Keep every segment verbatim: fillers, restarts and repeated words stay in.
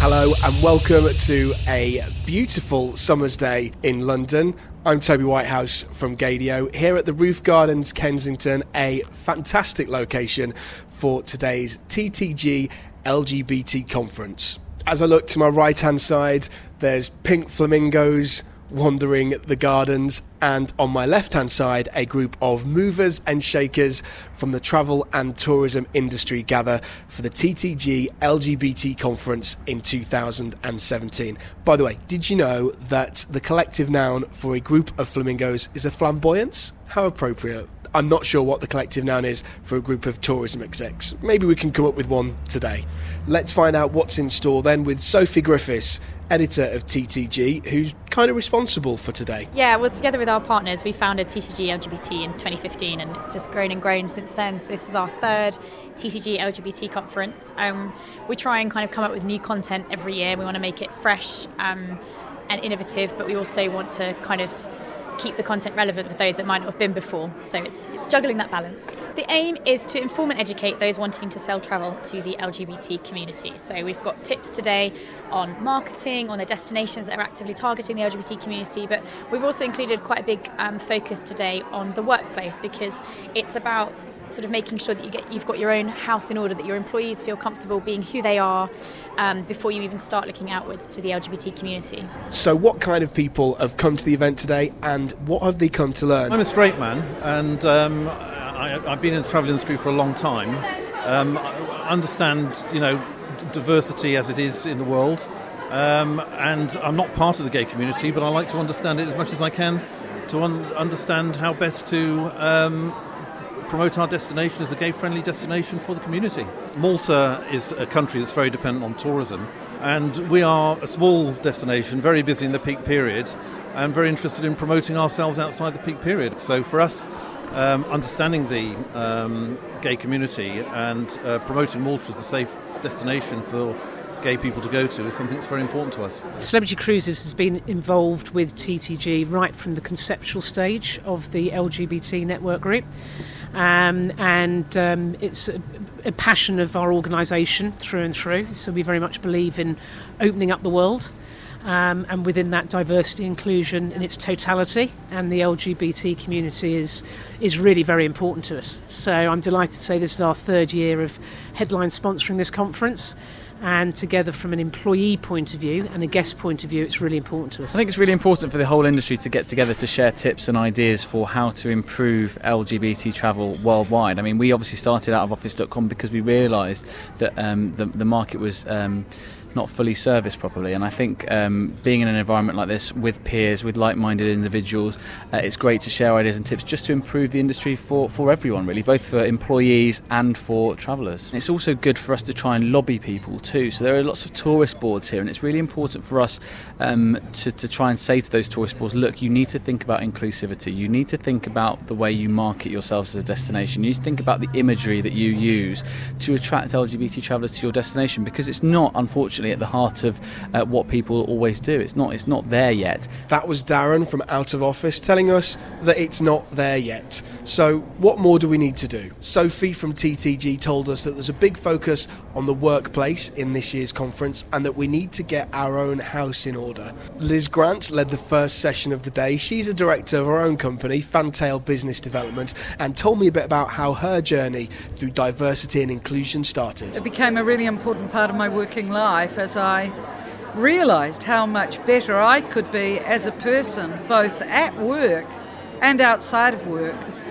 Hello and welcome to a beautiful summer's day in London. I'm Toby Whitehouse from Gadio here at the Roof Gardens, Kensington, a fantastic location for today's T T G L G B T conference. As I look to my right hand side, there's pink flamingos wandering the gardens, and on my left hand side a group of movers and shakers from the travel and tourism industry gather for the T T G L G B T conference in two thousand seventeen. By the way, did you know that the collective noun for a group of flamingos is a flamboyance? How appropriate. I'm not sure what the collective noun is for a group of tourism execs. Maybe we can come up with one today. Let's find out what's in store then with Sophie Griffiths, editor of T T G, who's kind of responsible for today. Yeah, well, together with our partners, we founded T T G L G B T in twenty fifteen, and it's just grown and grown since then. So this is our third T T G L G B T conference. Um, we try and kind of come up with new content every year. We want to make it fresh um, and innovative, but we also want to kind of keep the content relevant for those that might not have been before. So it's, it's juggling that balance. The aim is to inform and educate those wanting to sell travel to the L G B T community. So we've got tips today on marketing, on the destinations that are actively targeting the L G B T community, but we've also included quite a big um, focus today on the workplace, because it's about sort of making sure that you get, you've got your own house in order, that your employees feel comfortable being who they are um, before you even start looking outwards to the L G B T community. So what kind of people have come to the event today, and what have they come to learn? I'm a straight man, and um, I, I've been in the travel industry for a long time. Um, I understand, you know, d- diversity as it is in the world, um, and I'm not part of the gay community, but I like to understand it as much as I can to un- understand how best to um, promote our destination as a gay-friendly destination for the community. Malta is a country that's very dependent on tourism, and we are a small destination, very busy in the peak period, and very interested in promoting ourselves outside the peak period. So for us, um, understanding the um, gay community and uh, promoting Malta as a safe destination for gay people to go to is something that's very important to us. Celebrity Cruises has been involved with T T G right from the conceptual stage of the L G B T network group. Um, and um, it's a, a passion of our organisation through and through. So we very much believe in opening up the world, um, and within that, diversity inclusion in its totality, and the L G B T community is is really very important to us. So I'm delighted to say this is our third year of headline sponsoring this conference. And together, from an employee point of view and a guest point of view, it's really important to us. I think it's really important for the whole industry to get together to share tips and ideas for how to improve L G B T travel worldwide. I mean, we obviously started out of office dot com because we realised that um, the, the market was um, not fully serviced properly, and I think um, being in an environment like this with peers, with like-minded individuals, uh, it's great to share ideas and tips just to improve the industry for, for everyone, really, both for employees and for travellers. It's also good for us to try and lobby people too. So there are lots of tourist boards here, and it's really important for us um, to, to try and say to those tourist boards, look, you need to think about inclusivity, you need to think about the way you market yourselves as a destination, you need to think about the imagery that you use to attract L G B T travellers to your destination, because it's not, unfortunately, at the heart of uh, what people always do. It's not it's not there yet. That was Darren from Out of Office telling us that it's not there yet. So what more do we need to do? Sophie from T T G told us that there's a big focus on the workplace in this year's conference, and that we need to get our own house in order. Liz Grant led the first session of the day. She's a director of her own company, Fantail Business Development, and told me a bit about how her journey through diversity and inclusion started. It became a really important part of my working life as I realised how much better I could be as a person, both at work and outside of work,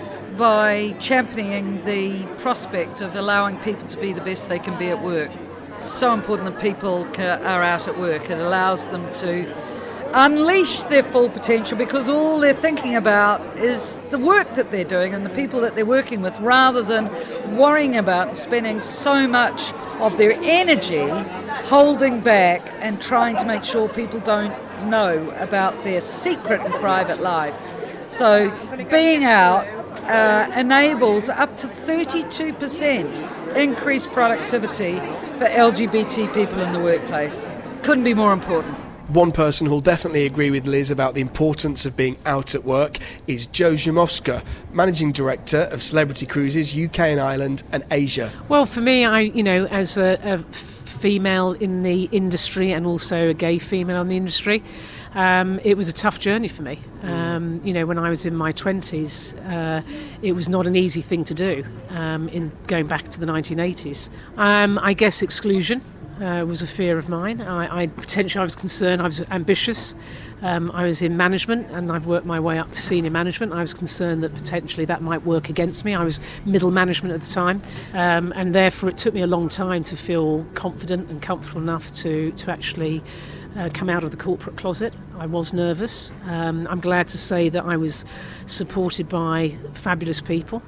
by championing the prospect of allowing people to be the best they can be at work. It's so important that people are out at work. It allows them to unleash their full potential, because all they're thinking about is the work that they're doing and the people that they're working with, rather than worrying about and spending so much of their energy holding back and trying to make sure people don't know about their secret and private life. So being out uh, enables up to thirty-two percent increased productivity for L G B T people in the workplace. Couldn't be more important. One person who'll definitely agree with Liz about the importance of being out at work is Joe Zimowska, Managing Director of Celebrity Cruises U K and Ireland and Asia. Well, for me, I, you know, as a, a female in the industry and also a gay female in the industry. Um, it was a tough journey for me. Um, you know, when I was in my twenties, uh, it was not an easy thing to do, um, in going back to the nineteen eighties. Um, I guess exclusion uh, was a fear of mine. I, I potentially I was concerned, I was ambitious. Um, I was in management and I've worked my way up to senior management. I was concerned that potentially that might work against me. I was middle management at the time, um, and therefore it took me a long time to feel confident and comfortable enough to, to actually Uh, come out of the corporate closet. I was nervous. Um, I'm glad to say that I was supported by fabulous people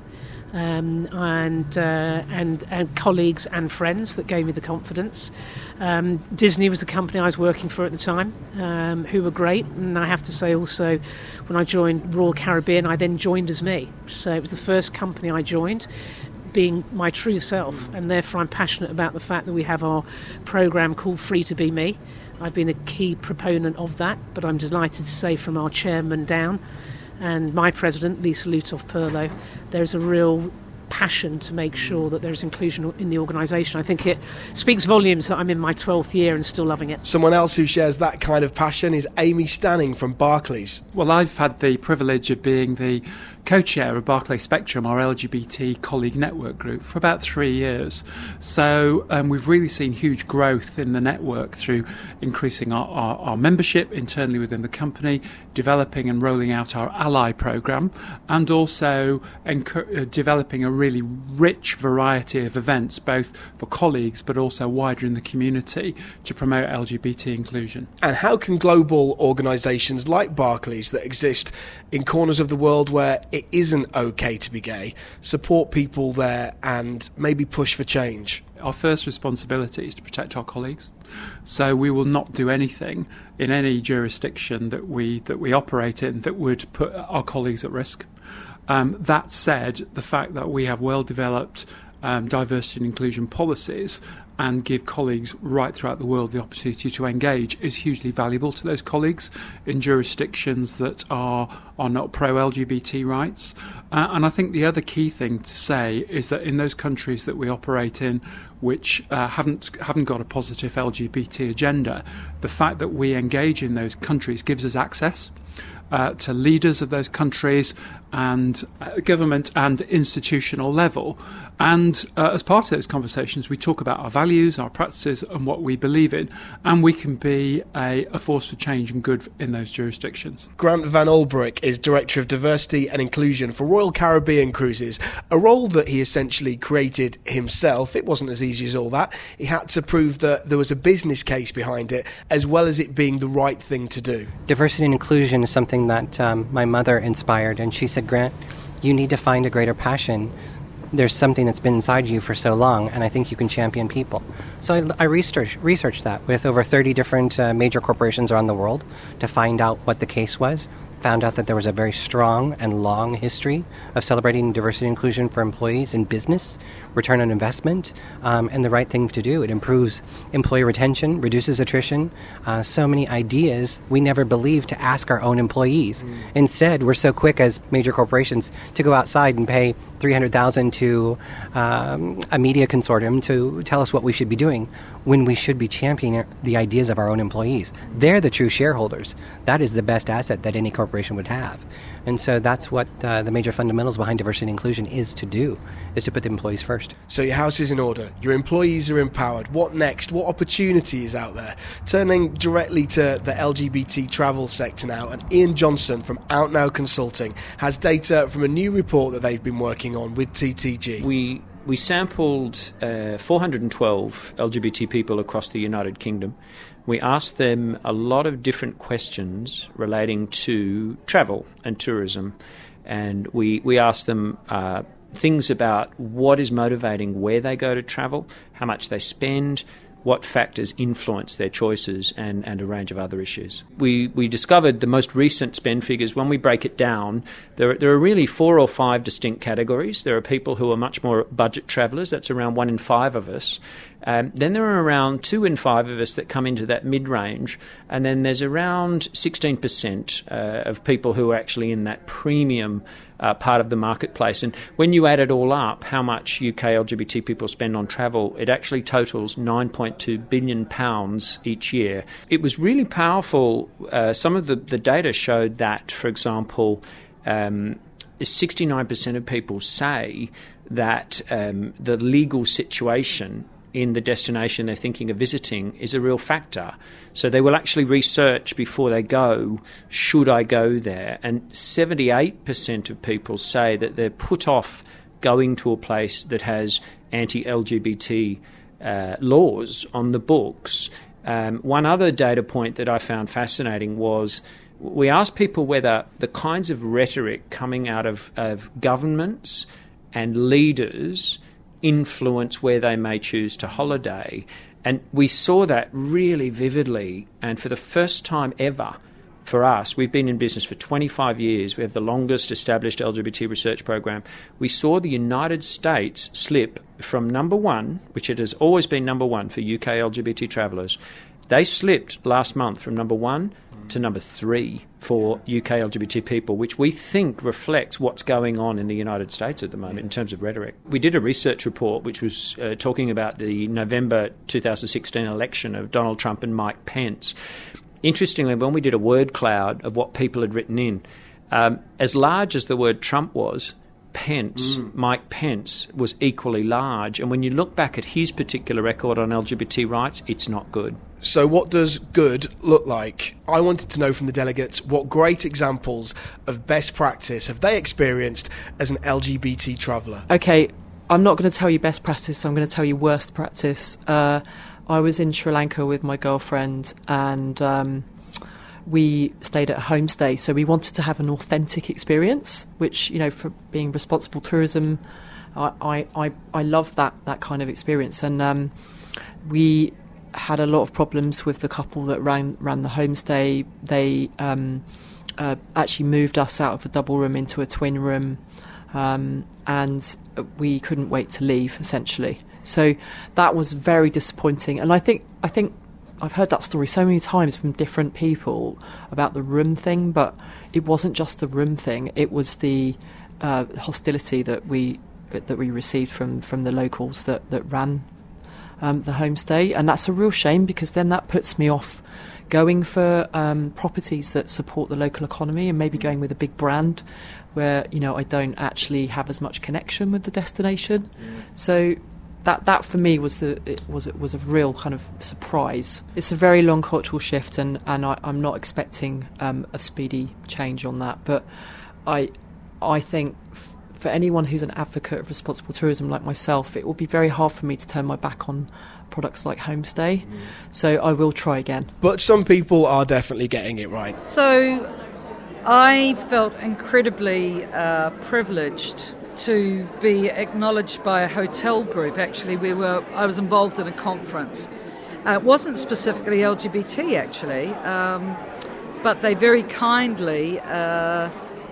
um, and, uh, and and colleagues and friends that gave me the confidence. Um, Disney was the company I was working for at the time, um, who were great. And I have to say also, when I joined Royal Caribbean, I then joined as me. So it was the first company I joined, being my true self, and therefore I'm passionate about the fact that we have our programme called Free to Be Me. I've been a key proponent of that, but I'm delighted to say from our chairman down and my president, Lisa Lutoff-Perlo, there's a real passion to make sure that there's inclusion in the organisation. I think it speaks volumes that I'm in my twelfth year and still loving it. Someone else who shares that kind of passion is Amy Stanning from Barclays. Well, I've had the privilege of being the co-chair of Barclays Spectrum, our L G B T colleague network group, for about three years. So um, we've really seen huge growth in the network through increasing our, our, our membership internally within the company, developing and rolling out our ally programme, and also encu- uh, developing a really rich variety of events, both for colleagues but also wider in the community, to promote L G B T inclusion. And how can global organisations like Barclays that exist in corners of the world where it isn't okay to be gay support people there and maybe push for change? Our first responsibility is to protect our colleagues. So we will not do anything in any jurisdiction that we that we operate in that would put our colleagues at risk. Um, that said, the fact that we have well-developed um, diversity and inclusion policies and give colleagues right throughout the world the opportunity to engage is hugely valuable to those colleagues in jurisdictions that are are not pro-L G B T rights. Uh, and I think the other key thing to say is that in those countries that we operate in which uh, haven't haven't got a positive L G B T agenda, the fact that we engage in those countries gives us access Uh, to leaders of those countries and uh, government and institutional level. And uh, as part of those conversations, we talk about our values, our practices and what we believe in, and we can be a, a force for change and good in those jurisdictions. Grant Van Olbroek is Director of Diversity and Inclusion for Royal Caribbean Cruises, a role that he essentially created himself. It wasn't as easy as all that. He had to prove that there was a business case behind it, as well as it being the right thing to do. Diversity and inclusion is something that um, my mother inspired, and she said, Grant, you need to find a greater passion. There's something that's been inside you for so long, and I think you can champion people. So I, I researched, researched that with over thirty different uh, major corporations around the world to find out what the case was. Found out that there was a very strong and long history of celebrating diversity and inclusion for employees in business, return on investment, um, and the right thing to do. It improves employee retention, reduces attrition. Uh, so many ideas we never believed to ask our own employees. Mm. Instead, we're so quick as major corporations to go outside and pay three hundred thousand dollars to um, a media consortium to tell us what we should be doing, when we should be championing the ideas of our own employees. They're the true shareholders. That is the best asset that any corporation would have. And so that's what uh, the major fundamentals behind diversity and inclusion is to do, is to put the employees first. So your house is in order, your employees are empowered. What next? What opportunity is out there? Turning directly to the L G B T travel sector now, and Ian Johnson from Out Now Consulting has data from a new report that they've been working on with T T G. We we sampled uh, four hundred twelve L G B T people across the United Kingdom. We asked them a lot of different questions relating to travel and tourism, and we, we asked them uh, things about what is motivating where they go to travel, how much they spend, what factors influence their choices, and, and a range of other issues. We we discovered the most recent spend figures. When we break it down, there, there are really four or five distinct categories. There are people who are much more budget travellers. That's around one in five of us. Um, then there are around two in five of us that come into that mid-range, and then there's around sixteen percent uh, of people who are actually in that premium uh, part of the marketplace. And when you add it all up, how much U K L G B T people spend on travel, it actually totals nine point two billion pounds each year. It was really powerful. Uh, some of the, the data showed that, for example, um, sixty-nine percent of people say that um, the legal situation in the destination they're thinking of visiting is a real factor. So they will actually research before they go, should I go there? And seventy-eight percent of people say that they're put off going to a place that has anti-L G B T uh, laws on the books. Um, one other data point that I found fascinating was we asked people whether the kinds of rhetoric coming out of, of governments and leaders influence where they may choose to holiday. And we saw that really vividly. And for the first time ever for us, we've been in business for twenty-five years. We have the longest established L G B T research program. We saw the United States slip from number one, which it has always been number one for U K L G B T travellers. They slipped last month from number one to number three for U K L G B T people, which we think reflects what's going on in the United States at the moment in terms of rhetoric. We did a research report which was uh, talking about the November two thousand sixteen election of Donald Trump and Mike Pence. Interestingly, when we did a word cloud of what people had written in, um, as large as the word Trump was, Pence, mm. Mike Pence, was equally large. And when you look back at his particular record on L G B T rights, it's not good. So what does good look like? I wanted to know from the delegates what great examples of best practice have they experienced as an L G B T traveller? Okay, I'm not going to tell you best practice, I'm going to tell you worst practice. Uh, I was in Sri Lanka with my girlfriend and um, we stayed at a homestay, so we wanted to have an authentic experience, which, you know, for being responsible tourism, I, I, I, I love that, that kind of experience. And um, we had a lot of problems with the couple that ran ran the homestay. They um, uh, actually moved us out of a double room into a twin room, um, and we couldn't wait to leave, essentially. So that was very disappointing. And I think I think I've heard that story so many times from different people about the room thing, but it wasn't just the room thing. It was the uh, hostility that we that we received from, from the locals that, that ran Um, the homestay, and that's a real shame because then that puts me off going for um, properties that support the local economy and maybe going with a big brand where, you know, I don't actually have as much connection with the destination. Yeah. So that that for me was the it was it was a real kind of surprise. It's a very long cultural shift, and and I, I'm not expecting um, a speedy change on that. But I I think. F- For anyone who's an advocate of responsible tourism like myself, it will be very hard for me to turn my back on products like homestay. Mm. So I will try again. But some people are definitely getting it right. So I felt incredibly uh, privileged to be acknowledged by a hotel group. Actually, we were. I was involved in a conference. Uh, it wasn't specifically L G B T, actually, um, but they very kindly Uh,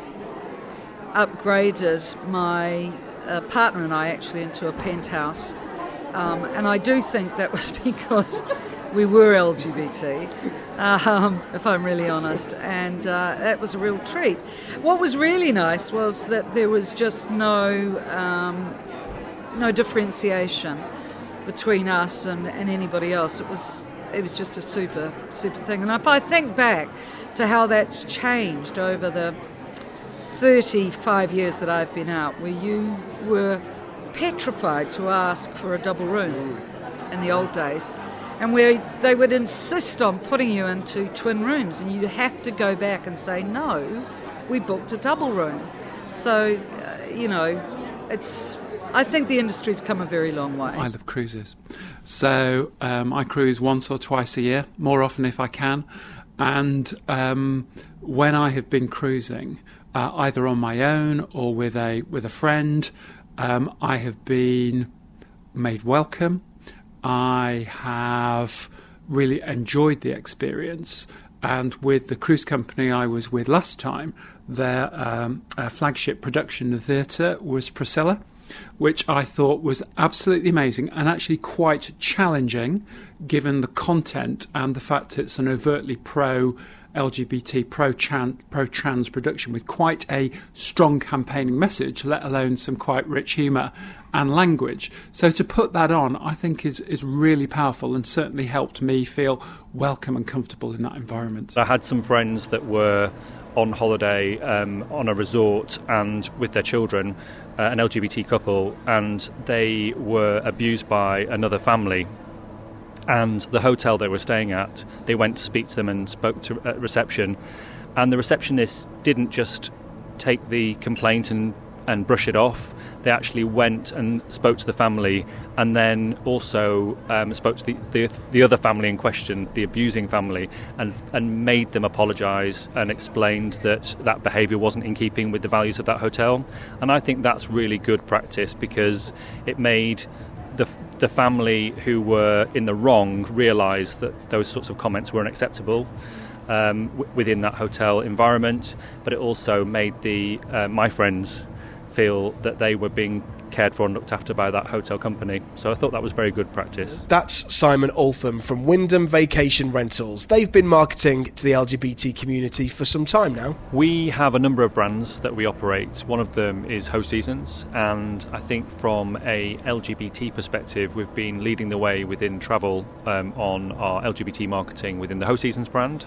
upgraded my uh, partner and I actually into a penthouse, um, and I do think that was because we were L G B T, um, if I'm really honest, and uh, that was a real treat. What was really nice was that there was just no um, no differentiation between us and, and anybody else. It was it was just a super super thing, and if I think back to how that's changed over the thirty-five years that I've been out, where you were petrified to ask for a double room in the old days, and where they would insist on putting you into twin rooms, and you'd have to go back and say, no, we booked a double room. So, uh, you know, it's. I think the industry's come a very long way. I love cruises. So um, I cruise once or twice a year, more often if I can. And um, when I have been cruising, uh, either on my own or with a with a friend, um, I have been made welcome. I have really enjoyed the experience. And with the cruise company I was with last time, their um, uh, flagship production theatre was Priscilla. which I thought was absolutely amazing and actually quite challenging, given the content and the fact it's an overtly pro L G B T, pro-trans, pro-trans production with quite a strong campaigning message, let alone some quite rich humour and language. So to put that on, I think is, is really powerful and certainly helped me feel welcome and comfortable in that environment. I had some friends that were on holiday um, on a resort and with their children, uh, an L G B T couple, and they were abused by another family. And the hotel they were staying at, they went to speak to them and spoke to uh, reception. And the receptionist didn't just take the complaint and, and brush it off. They actually went and spoke to the family and then also um, spoke to the, the, the other family in question, the abusing family, and, and made them apologise and explained that that behaviour wasn't in keeping with the values of that hotel. And I think that's really good practice because it made the the family who were in the wrong realise that those sorts of comments weren't acceptable um, w- within that hotel environment, but it also made the uh, my friends feel that they were being cared for and looked after by that hotel company. So I thought that was very good practice. That's Simon Altham from Wyndham Vacation Rentals. They've been marketing to the L G B T community for some time now. We have a number of brands that we operate. One of them is Ho Seasons, and I think from a L G B T perspective, we've been leading the way within travel um, on our L G B T marketing within the Ho Seasons brand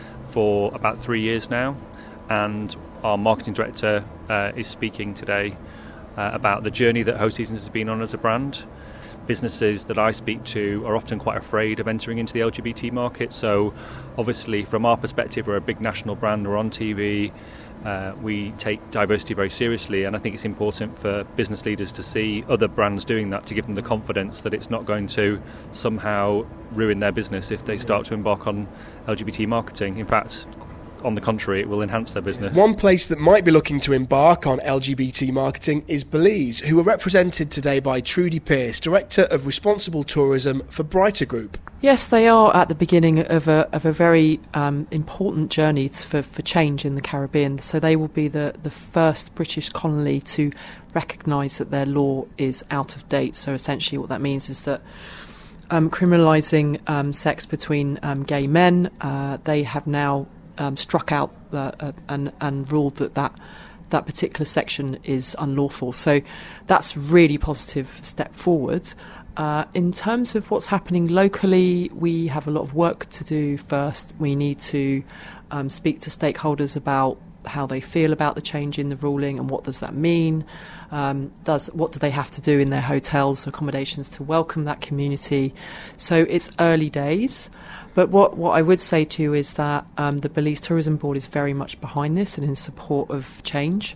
for about three years now. And our marketing director uh, is speaking today uh, about the journey that Ho Seasons has been on as a brand. Businesses that I speak to are often quite afraid of entering into the L G B T market. So obviously from our perspective, we're a big national brand, we're on T V, uh, we take diversity very seriously, and I think it's important for business leaders to see other brands doing that to give them the confidence that it's not going to somehow ruin their business if they start to embark on L G B T marketing. In fact, on the contrary, it will enhance their business. One place that might be looking to embark on L G B T marketing is Belize, who are represented today by Trudy Pearce, Director of Responsible Tourism for Brighter Group. Yes, they are at the beginning of a of a very um, important journey to, for, for change in the Caribbean. So they will be the, the first British colony to recognise that their law is out of date. So essentially what that means is that um, criminalising um, sex between um, gay men, uh, they have now Um, struck out uh, uh, and, and ruled that, that that particular section is unlawful. So that's really positive step forward. Uh, in terms of what's happening locally, we have a lot of work to do first. We need to um, speak to stakeholders about how they feel about the change in the ruling and what does that mean. Um, does what do they have to do in their hotels, accommodations to welcome that community? So it's early days. But what, what I would say to you is that um, the Belize Tourism Board is very much behind this and in support of change.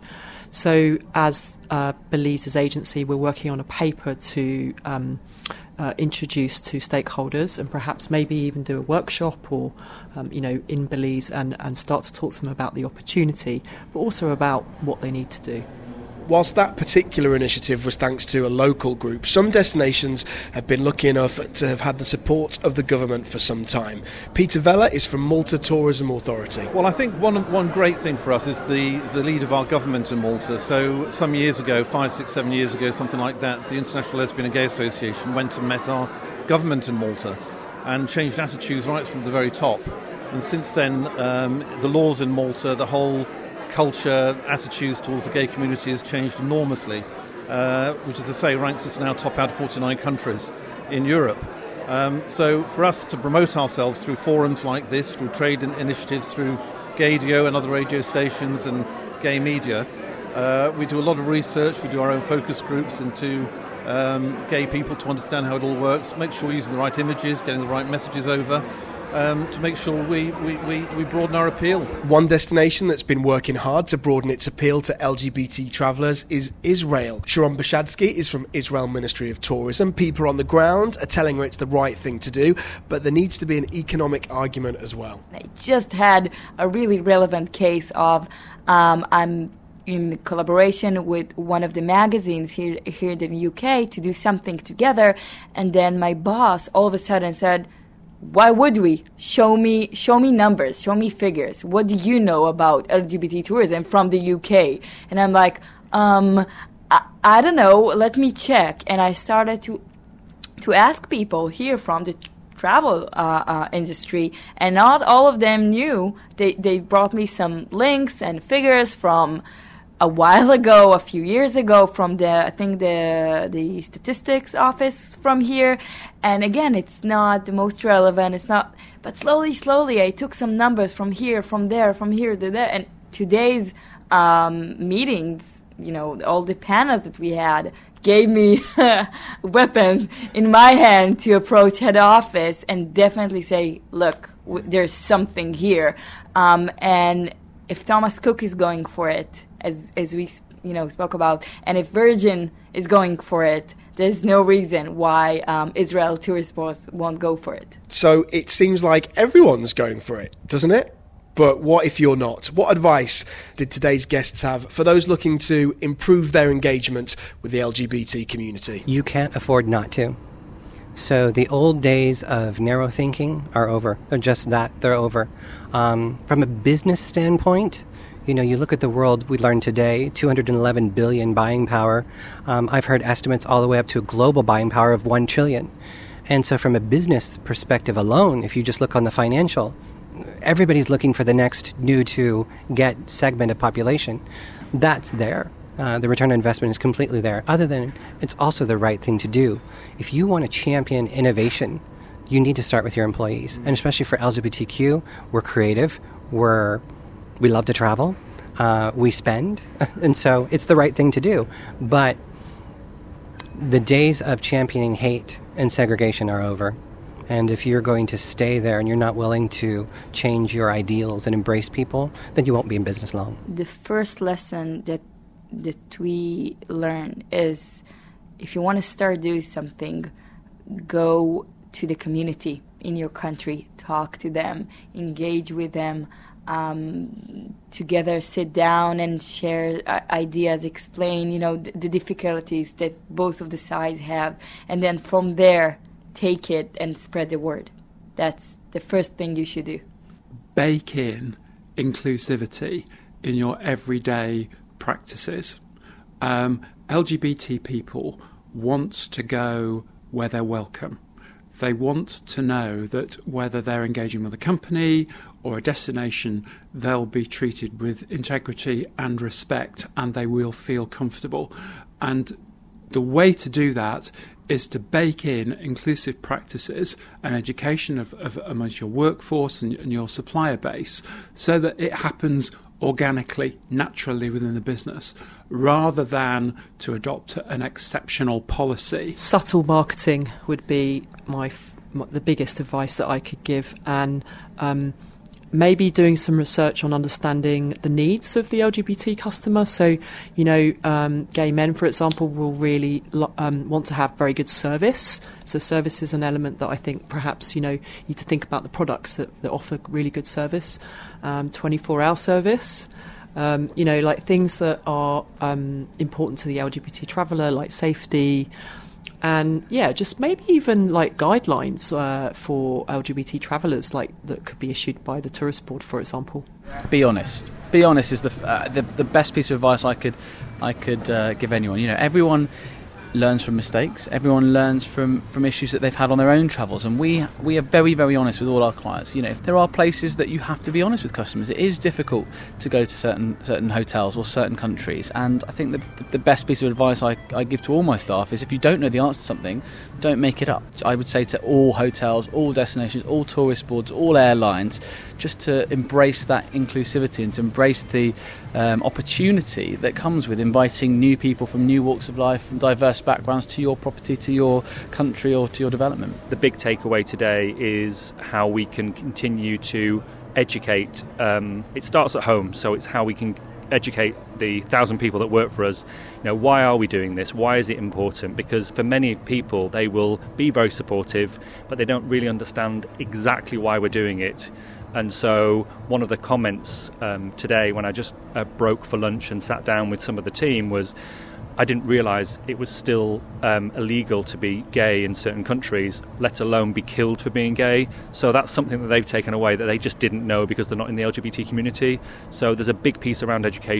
So as uh, Belize's agency, we're working on a paper to um, uh, introduce to stakeholders and perhaps maybe even do a workshop or, um, you know, in Belize and, and start to talk to them about the opportunity, but also about what they need to do. Whilst that particular initiative was thanks to a local group, some destinations have been lucky enough to have had the support of the government for some time. Peter Vella is from Malta Tourism Authority. Well, I think one one great thing for us is the, the lead of our government in Malta. So some years ago, five, six, seven years ago, something like that, the International Lesbian and Gay Association went and met our government in Malta and changed attitudes right from the very top. And since then, um, the laws in Malta, the whole culture, attitudes towards the gay community has changed enormously, uh, which, as I say, ranks us now top out of forty-nine countries in Europe. Um, so for us to promote ourselves through forums like this, through trade initiatives, through Gaydio and other radio stations and gay media, uh, we do a lot of research, we do our own focus groups into um, gay people to understand how it all works, make sure we're using the right images, getting the right messages over, Um, to make sure we, we, we, we broaden our appeal. One destination that's been working hard to broaden its appeal to L G B T travellers is Israel. Sharon Bashadsky is from Israel Ministry of Tourism. People on the ground are telling her it's the right thing to do, but there needs to be an economic argument as well. I just had a really relevant case of um, I'm in collaboration with one of the magazines here, here in the U K to do something together, and then my boss all of a sudden said, why would we? Show me show me numbers, show me figures. What do you know about L G B T tourism from the U K? And I'm like, um, I, I don't know, let me check. And I started to to ask people here from the travel uh, uh, industry, and not all of them knew. They they brought me some links and figures from a while ago, a few years ago, from the I think the the statistics office from here. And again, it's not the most relevant. It's not. But slowly, slowly, I took some numbers from here, from there, from here to there, and today's um, meetings, you know, all the panels that we had, gave me weapons in my hand to approach head office and definitely say, look, w- there's something here. Um, and if Thomas Cook is going for it, as as we you know spoke about, and if Virgin is going for it, there's no reason why um, Israel Tourist Board won't go for it. So it seems like everyone's going for it, doesn't it? But what if you're not? What advice did today's guests have for those looking to improve their engagement with the L G B T community? You can't afford not to. So the old days of narrow thinking are over. They're just that. They're over. Um, from a business standpoint, you know, you look at the world we learned today, two hundred eleven billion buying power. Um, I've heard estimates all the way up to a global buying power of one trillion. And so from a business perspective alone, if you just look on the financial, everybody's looking for the next new to get segment of population. That's there. Uh, the return on investment is completely there. Other than, it's also the right thing to do. If you want to champion innovation, you need to start with your employees. And especially for L G B T Q, we're creative, we're, we love to travel, uh, we spend, and so it's the right thing to do. But the days of championing hate and segregation are over. And if you're going to stay there and you're not willing to change your ideals and embrace people, then you won't be in business long. The first lesson that that we learn is, if you want to start doing something, go to the community in your country, talk to them, engage with them, um, together sit down and share uh, ideas, explain, you know, th- the difficulties that both of the sides have, and then from there, take it and spread the word. That's the first thing you should do. Bake in inclusivity in your everyday practices. Um, L G B T people want to go where they're welcome. They want to know that whether they're engaging with a company or a destination, they'll be treated with integrity and respect, and they will feel comfortable. And the way to do that is to bake in inclusive practices and education of, of amongst your workforce and, and your supplier base, so that it happens organically, naturally within the business, rather than to adopt an exceptional policy. Subtle marketing would be my, my the biggest advice that I could give, and um, maybe doing some research on understanding the needs of the L G B T customer. So, you know, um, gay men, for example, will really lo- um, want to have very good service. So service is an element that I think perhaps, you know, you need to think about the products that, that offer really good service. Um, twenty-four hour service, um, you know, like things that are um, important to the L G B T traveller, like safety. And yeah, just maybe even like guidelines uh, for L G B T travellers, like that could be issued by the Tourist Board, for example. Be honest. Be honest is the uh, the, the best piece of advice I could I could uh, give anyone. You know, everyone learns from mistakes. Everyone learns from, from issues that they've had on their own travels, and we we are very very honest with all our clients. You know, if there are places that you have to be honest with customers, it is difficult to go to certain certain hotels or certain countries. And I think the the best piece of advice I, I give to all my staff is, if you don't know the answer to something, don't make it up. I would say to all hotels, all destinations, all tourist boards, all airlines, just to embrace that inclusivity and to embrace the um, opportunity that comes with inviting new people from new walks of life, from diverse backgrounds, to your property, to your country, or to your development. The big takeaway today is how we can continue to educate. Um, it starts at home, so it's how we can educate the thousand people that work for us. You know, why are we doing this? Why is it important? Because for many people, they will be very supportive, but they don't really understand exactly why we're doing it. And so one of the comments um, today, when I just uh, broke for lunch and sat down with some of the team, was, I didn't realise it was still um, illegal to be gay in certain countries, let alone be killed for being gay. So that's something that they've taken away that they just didn't know because they're not in the L G B T community. So there's a big piece around education still to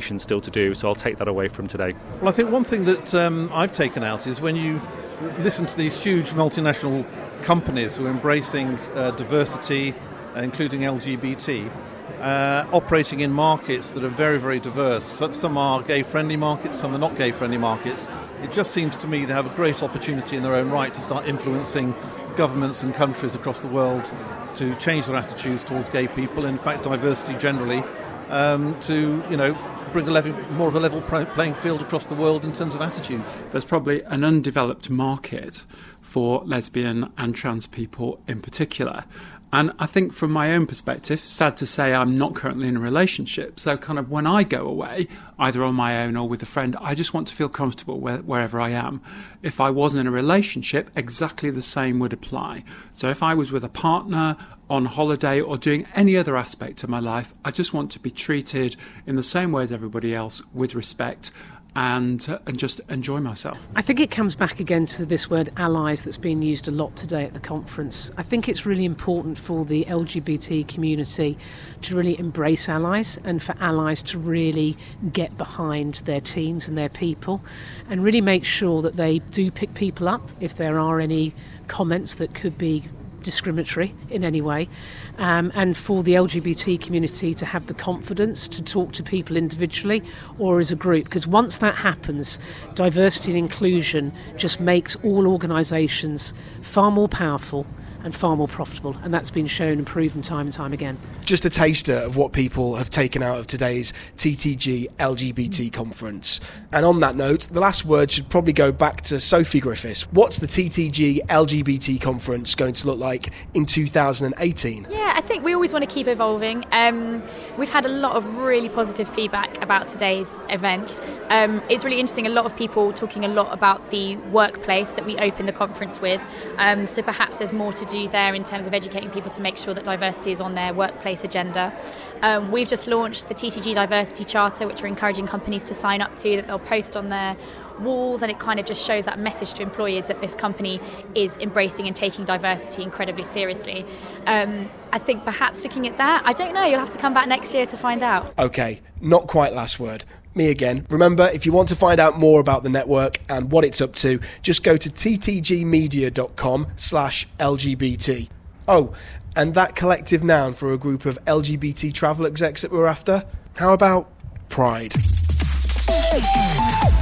to do, so I'll take that away from today. Well, I think one thing that um, I've taken out is when you listen to these huge multinational companies who are embracing uh, diversity, uh, including L G B T, uh, operating in markets that are very, very diverse. Some, some are gay-friendly markets, some are not gay-friendly markets. It just seems to me they have a great opportunity in their own right to start influencing governments and countries across the world to change their attitudes towards gay people, and in fact diversity generally, um, to, you know, bring a level, more of a level playing field across the world in terms of attitudes. There's probably an undeveloped market for lesbian and trans people in particular. And I think from my own perspective, sad to say I'm not currently in a relationship, so kind of when I go away, either on my own or with a friend, I just want to feel comfortable where, wherever I am. If I wasn't in a relationship, exactly the same would apply. So if I was with a partner, on holiday, or doing any other aspect of my life, I just want to be treated in the same way as everybody else, with respect, and uh, and just enjoy myself. I think it comes back again to this word allies that's being used a lot today at the conference. I think it's really important for the L G B T community to really embrace allies, and for allies to really get behind their teams and their people, and really make sure that they do pick people up if there are any comments that could be discriminatory in any way, um, and for the L G B T community to have the confidence to talk to people individually or as a group, because once that happens, diversity and inclusion just makes all organisations far more powerful and far more profitable, and that's been shown and proven time and time again. Just a taster of what people have taken out of today's T T G L G B T conference. And on that note, the last word should probably go back to Sophie Griffiths. What's the T T G L G B T conference going to look like in two thousand eighteen? Yeah, I think we always want to keep evolving. Um, we've had a lot of really positive feedback about today's event. Um, it's really interesting, a lot of people talking a lot about the workplace that we opened the conference with. Um, so perhaps there's more to do there in terms of educating people to make sure that diversity is on their workplace agenda. Um, we've just launched the T T G Diversity Charter, which we're encouraging companies to sign up to, that they'll post on their walls, and it kind of just shows that message to employers that this company is embracing and taking diversity incredibly seriously. Um, I think perhaps looking at that, I don't know, you'll have to come back next year to find out. Okay, not quite last word. Me again. Remember, if you want to find out more about the network and what it's up to, just go to ttgmedia.com slash LGBT. Oh, and that collective noun for a group of L G B T travel execs that we're after? How about Pride?